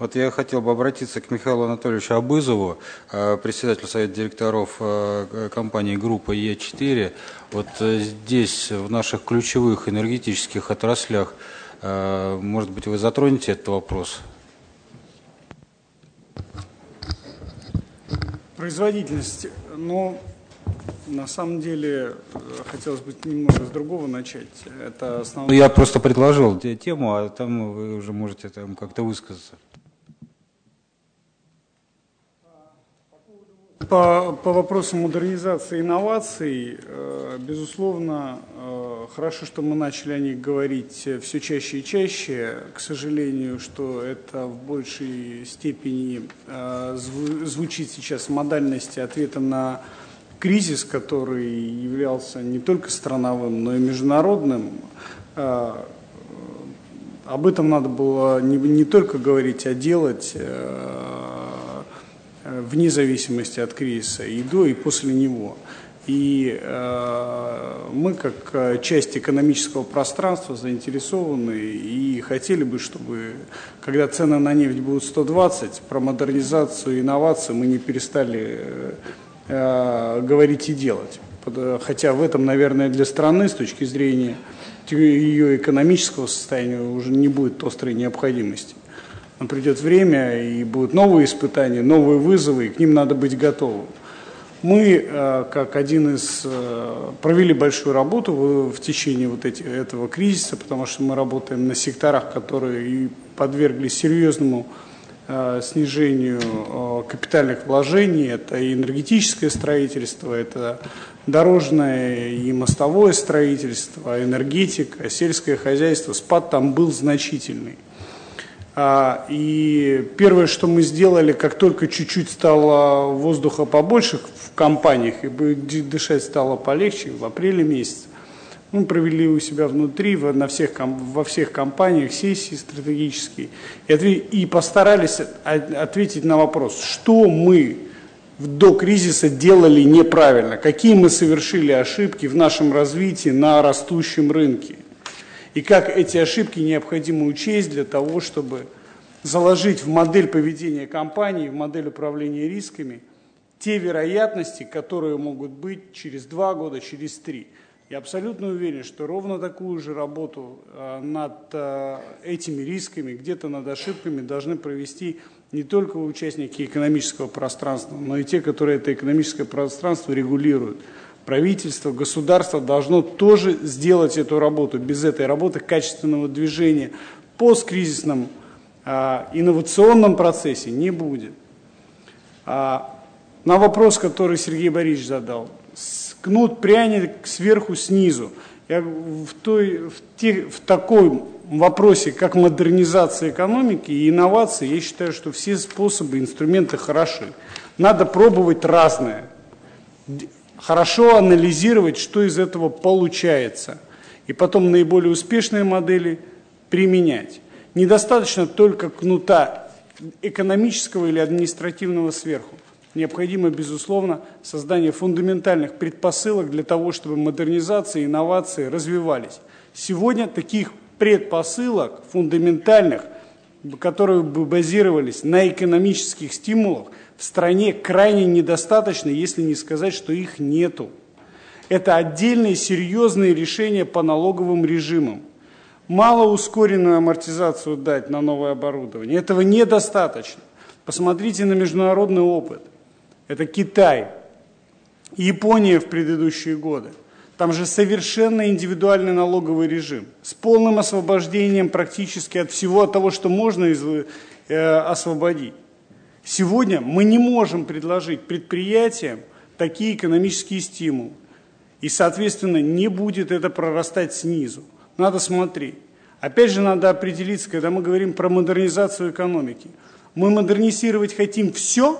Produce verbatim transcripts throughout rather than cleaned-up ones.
Вот я хотел бы обратиться к Михаилу Анатольевичу Абызову, председателю Совета директоров компании группы Е четыре. Вот здесь, в наших ключевых энергетических отраслях, может быть, вы затронете этот вопрос? Производительность, но на самом деле хотелось бы немного с другого начать. Это основное... Я просто предложил тему, а там вы уже можете там как-то высказаться. По, по вопросу модернизации и инноваций, безусловно, хорошо, что мы начали о них говорить все чаще и чаще. К сожалению, что это в большей степени звучит сейчас в модальности ответа на кризис, который являлся не только страновым, но и международным. Об этом надо было не, не только говорить, а делать вне зависимости от кризиса, и до, и после него. И э, мы, как часть экономического пространства, заинтересованы и хотели бы, чтобы, когда цены на нефть будут сто двадцать, про модернизацию и инновации мы не перестали э, говорить и делать. Хотя в этом, наверное, для страны, с точки зрения ее экономического состояния, уже не будет острой необходимости. Но придет время, и будут новые испытания, новые вызовы, и к ним надо быть готовым. Мы, как один из, провели большую работу в течение вот эти, этого кризиса, потому что мы работаем на секторах, которые и подверглись серьезному снижению капитальных вложений. Это и энергетическое строительство, это дорожное и мостовое строительство, энергетика, сельское хозяйство. Спад там был значительный. И первое, что мы сделали, как только чуть-чуть стало воздуха побольше в компаниях, и дышать стало полегче, в апреле месяце, мы провели у себя внутри, на всех, во всех компаниях сессии стратегические, и постарались ответить на вопрос, что мы до кризиса делали неправильно, какие мы совершили ошибки в нашем развитии на растущем рынке. И как эти ошибки необходимо учесть для того, чтобы заложить в модель поведения компании, в модель управления рисками те вероятности, которые могут быть через два года, через три. Я абсолютно уверен, что ровно такую же работу над этими рисками, где-то над ошибками должны провести не только участники экономического пространства, но и те, которые это экономическое пространство регулируют. Правительство, государство должно тоже сделать эту работу. Без этой работы качественного движения в посткризисном а, инновационном процессе не будет. А, на вопрос, который Сергей Борисович задал, кнут пряник сверху снизу. Я в, той, в, те, в таком вопросе, как модернизация экономики и инновации, я считаю, что все способы, инструменты хороши. Надо пробовать разное. Хорошо анализировать, что из этого получается, и потом наиболее успешные модели применять. Недостаточно только кнута экономического или административного сверху. Необходимо, безусловно, создание фундаментальных предпосылок для того, чтобы модернизация и инновации развивались. Сегодня таких предпосылок фундаментальных, которые бы базировались на экономических стимулах, в стране крайне недостаточно, если не сказать, что их нету. Это отдельные серьезные решения по налоговым режимам. Мало ускоренную амортизацию дать на новое оборудование. Этого недостаточно. Посмотрите на международный опыт. Это Китай, Япония в предыдущие годы. Там же совершенно индивидуальный налоговый режим с полным освобождением практически от всего от того, что можно из, э, освободить. Сегодня мы не можем предложить предприятиям такие экономические стимулы. И, соответственно, не будет это прорастать снизу. Надо смотреть. Опять же, надо определиться, когда мы говорим про модернизацию экономики. Мы модернизировать хотим все?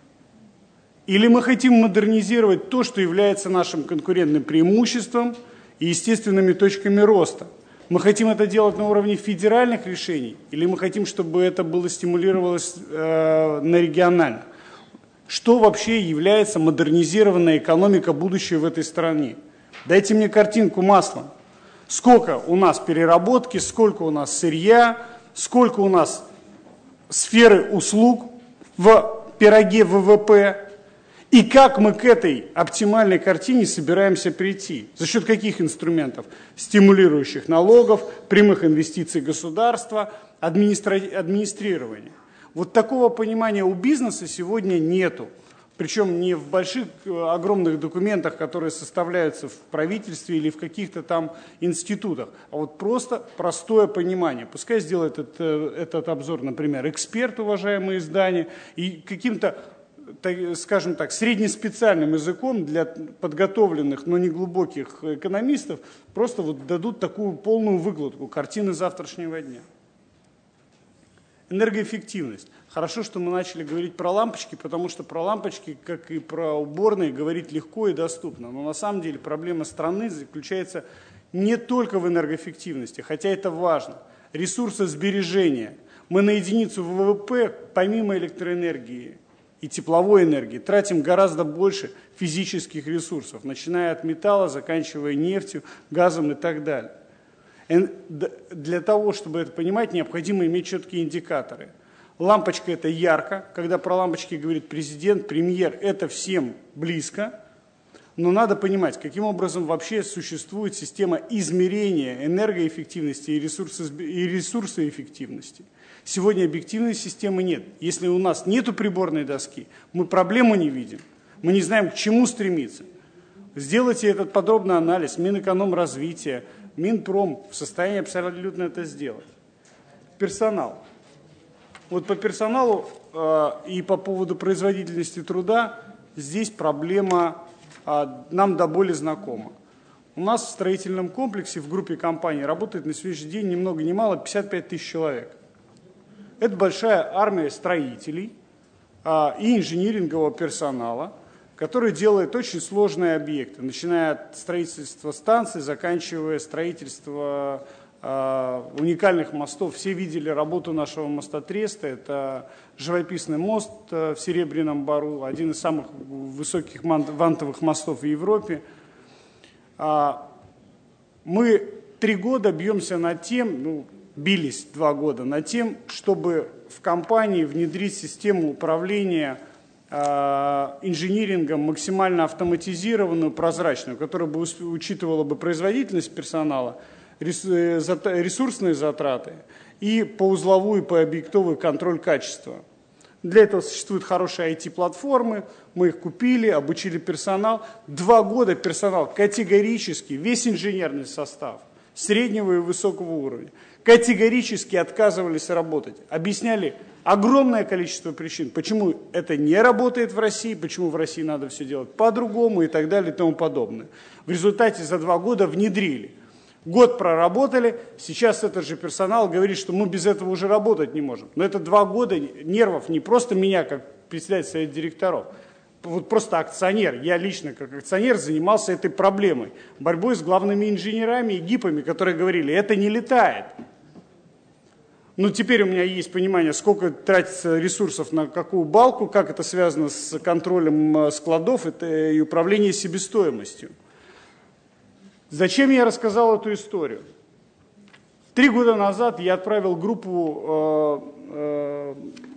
Или мы хотим модернизировать то, что является нашим конкурентным преимуществом и естественными точками роста? Мы хотим это делать на уровне федеральных решений, или мы хотим, чтобы это было стимулировалось э, на региональном? Что вообще является модернизированная экономика будущего в этой стране? Дайте мне картинку маслом. Сколько у нас переработки, сколько у нас сырья, сколько у нас сферы услуг в пироге вэ вэ пэ, и как мы к этой оптимальной картине собираемся прийти? За счет каких инструментов? Стимулирующих налогов, прямых инвестиций государства, администра... администрирования. Вот такого понимания у бизнеса сегодня нету. Причем не в больших, огромных документах, которые составляются в правительстве или в каких-то там институтах, а вот просто простое понимание. Пускай сделает этот, этот обзор, например, эксперт, уважаемые издания, и каким-то, скажем так, среднеспециальным языком для подготовленных, но не глубоких экономистов просто вот дадут такую полную выкладку картины завтрашнего дня. Энергоэффективность. Хорошо, что мы начали говорить про лампочки, потому что про лампочки, как и про уборные, говорить легко и доступно. Но на самом деле проблема страны заключается не только в энергоэффективности, хотя это важно. Ресурсосбережение. Мы на единицу вэ вэ пэ, помимо электроэнергии и тепловой энергии, тратим гораздо больше физических ресурсов, начиная от металла, заканчивая нефтью, газом и так далее. Для того, чтобы это понимать, необходимо иметь четкие индикаторы. Лампочка – это ярко. Когда про лампочки говорит президент, премьер, это всем близко. Но надо понимать, каким образом вообще существует система измерения энергоэффективности и, и ресурсоэффективности. Сегодня объективной системы нет. Если у нас нет приборной доски, мы проблему не видим. Мы не знаем, к чему стремиться. Сделайте этот подробный анализ. Минэкономразвития, Минпром в состоянии абсолютно это сделать. Персонал. Вот по персоналу э, и по поводу производительности труда здесь проблема э, нам до боли знакома. У нас в строительном комплексе в группе компаний работает на сегодняшний день ни много ни мало пятьдесят пять тысяч человек. Это большая армия строителей э, и инжинирингового персонала, который делает очень сложные объекты, начиная от строительства станций, заканчивая строительством э, уникальных мостов. Все видели работу нашего мостотреста. Это живописный мост э, в Серебряном Бору, один из самых высоких вантовых мостов в Европе. Э, мы три года бьемся над тем, ну, бились два года над тем, чтобы в компании внедрить систему управления инжинирингом максимально автоматизированную, прозрачную, которая бы учитывала бы производительность персонала, ресурсные затраты и поузловую, по объектовую контроль качества. Для этого существуют хорошие ай ти-платформы, мы их купили, обучили персонал. Два года персонал категорически, весь инженерный состав, среднего и высокого уровня, категорически отказывались работать. Объясняли огромное количество причин, почему это не работает в России, почему в России надо все делать по-другому и так далее и тому подобное. В результате за два года внедрили. Год проработали, сейчас этот же персонал говорит, что мы без этого уже работать не можем. Но это два года нервов не просто меня, как председатель совета директоров, вот просто акционер, я лично как акционер занимался этой проблемой, борьбой с главными инженерами и гипами, которые говорили, это не летает. Ну, теперь у меня есть понимание, сколько тратится ресурсов на какую балку, как это связано с контролем складов и управлением себестоимостью. Зачем я рассказал эту историю? Три года назад я отправил группу э,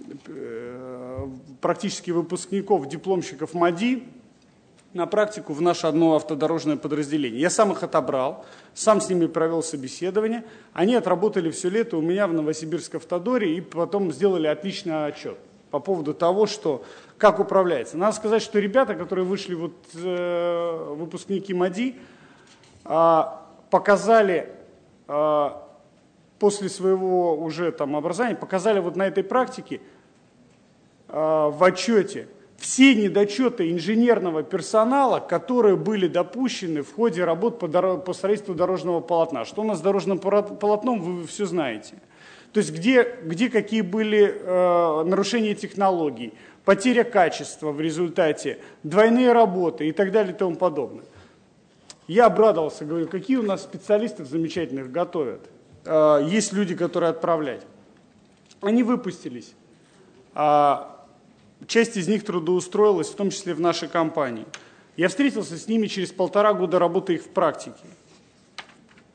э, практически выпускников, дипломщиков МАДИ на практику в наше одно автодорожное подразделение. Я сам их отобрал, сам с ними провел собеседование. Они отработали все лето у меня в Новосибирск автодоре и потом сделали отличный отчет по поводу того, что, как управляется. Надо сказать, что ребята, которые вышли, вот, э, выпускники МАДИ, э, показали э, после своего уже там образования, показали вот на этой практике э, в отчете все недочеты инженерного персонала, которые были допущены в ходе работ по, дор- по строительству дорожного полотна. Что у нас с дорожным полотном, вы все знаете. То есть где, где какие были э, нарушения технологий, потеря качества в результате, двойные работы и так далее и тому подобное. Я обрадовался, говорю, какие у нас специалистов замечательных готовят. Э, есть люди, которые отправлять. Они выпустились. Э, Часть из них трудоустроилась, в том числе в нашей компании. Я встретился с ними через полтора года работы их в практике.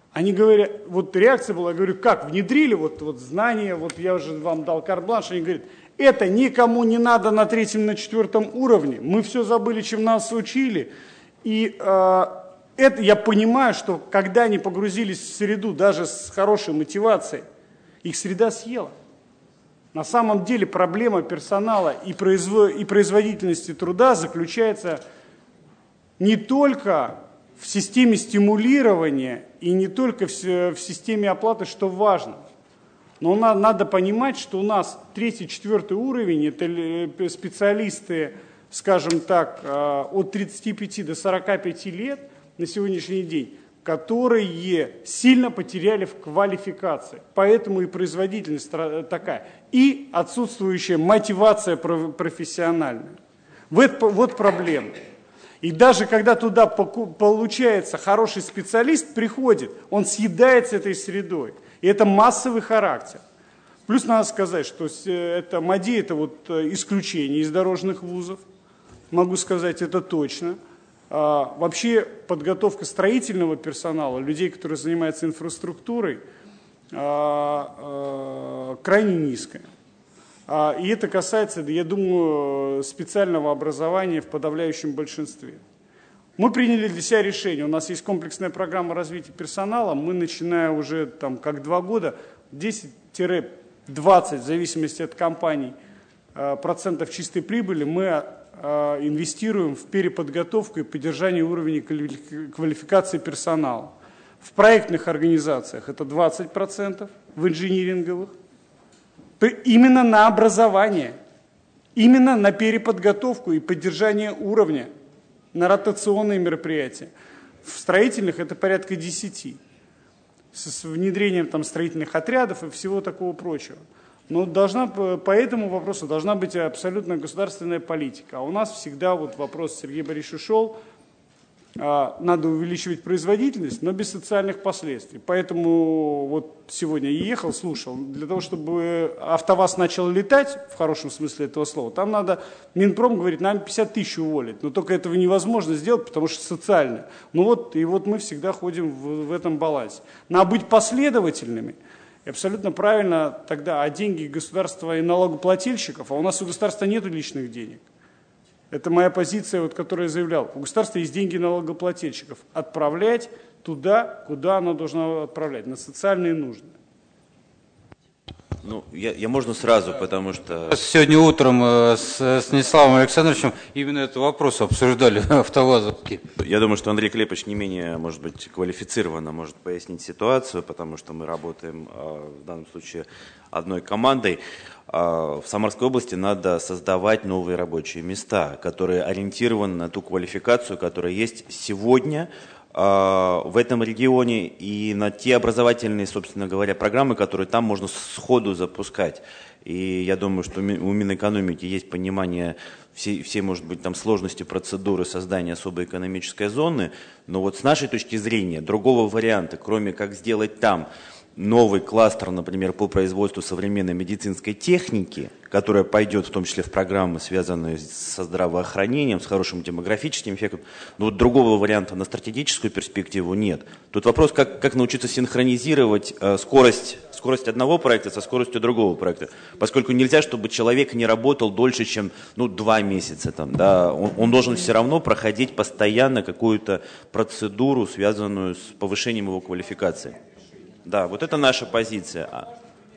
Они говорят, вот реакция была, я говорю, как, внедрили вот, вот знания, вот я уже вам дал карт-бланш, они говорят, это никому не надо на третьем, на четвертом уровне, мы все забыли, чем нас учили, и э, это я понимаю, что когда они погрузились в среду, даже с хорошей мотивацией, их среда съела. На самом деле проблема персонала и, производ... и производительности труда заключается не только в системе стимулирования и не только в, в системе оплаты, что важно. Но на... надо понимать, что у нас третий, четвертый уровень, это специалисты, скажем так, от тридцати пяти до сорока пяти лет на сегодняшний день, которые сильно потеряли в квалификации. Поэтому и производительность такая. И отсутствующая мотивация профессиональная. Вот, вот проблема. И даже когда туда получается хороший специалист, приходит, он съедается этой средой. И это массовый характер. Плюс надо сказать, что это МАДИ – это вот исключение из дорожных вузов. Могу сказать, это точно. А, вообще подготовка строительного персонала, людей, которые занимаются инфраструктурой, а, а, крайне низкая. А, и это касается, я думаю, специального образования в подавляющем большинстве. Мы приняли для себя решение, у нас есть комплексная программа развития персонала, мы, начиная уже там, как два года, десять-двадцать, в зависимости от компаний, процентов чистой прибыли мы инвестируем в переподготовку и поддержание уровня квалификации персонала. В проектных организациях это двадцать процентов, в инжиниринговых. Именно на образование, именно на переподготовку и поддержание уровня, на ротационные мероприятия. В строительных это порядка десяти, с внедрением там, строительных отрядов и всего такого прочего. Но должна, по этому вопросу должна быть абсолютно государственная политика. А у нас всегда вот вопрос Сергей Борисович шел, надо увеличивать производительность, но без социальных последствий. Поэтому вот сегодня я ехал, слушал, для того, чтобы АвтоВАЗ начал летать, в хорошем смысле этого слова, там надо, Минпром говорит, нам пятьдесят тысяч уволить, но только этого невозможно сделать, потому что социально. Ну вот, и вот мы всегда ходим в, в этом балансе. Надо быть последовательными. И абсолютно правильно тогда, а деньги государства и налогоплательщиков, а у нас у государства нет личных денег. Это моя позиция, вот, которую я заявлял. У государства есть деньги налогоплательщиков. Отправлять туда, куда оно должно отправлять, на социальные нужды. Ну, я, я можно сразу, потому что... Сегодня утром с Станиславом Александровичем именно этот вопрос обсуждали автовазовские. Я думаю, что Андрей Клепович не менее, может быть, квалифицированно может пояснить ситуацию, потому что мы работаем в данном случае одной командой. В Самарской области надо создавать новые рабочие места, которые ориентированы на ту квалификацию, которая есть сегодня в этом регионе, и на те образовательные, собственно говоря, программы, которые там можно сходу запускать. И я думаю, что у Минэкономики есть понимание всей, всей, может быть, там сложности процедуры создания особой экономической зоны, но вот с нашей точки зрения другого варианта, кроме как сделать там новый кластер, например, по производству современной медицинской техники, которая пойдет в том числе в программы, связанные со здравоохранением, с хорошим демографическим эффектом, но вот другого варианта на стратегическую перспективу нет. Тут вопрос, как, как научиться синхронизировать э, скорость, скорость одного проекта со скоростью другого проекта, поскольку нельзя, чтобы человек не работал дольше, чем ну, два месяца. Там, да, он, он должен все равно проходить постоянно какую-то процедуру, связанную с повышением его квалификации. Да, вот это наша позиция.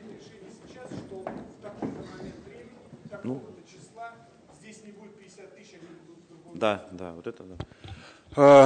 Ну, да, да, вот это да.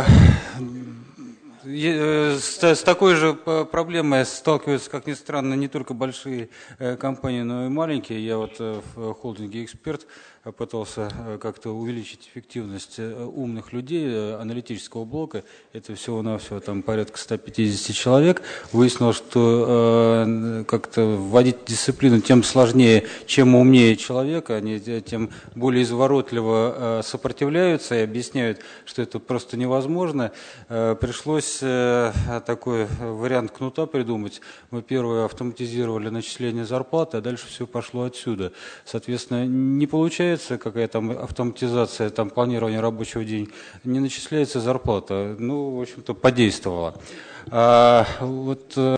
С, с такой же проблемой сталкиваются, как ни странно, не только большие компании, но и маленькие. Я вот в холдинге «Эксперт» пытался как-то увеличить эффективность умных людей аналитического блока. Это всего-навсего там порядка ста пятидесяти человек. Выяснилось, что э, как-то вводить дисциплину тем сложнее, чем умнее человек. Они тем более изворотливо э, сопротивляются и объясняют, что это просто невозможно. Э, пришлось попытались такой вариант кнута придумать. Мы первое автоматизировали начисление зарплаты, а дальше все пошло отсюда. Соответственно, не получается какая-то автоматизация, там, планирование рабочего дня, не начисляется зарплата. Ну, в общем-то, подействовало. А, вот,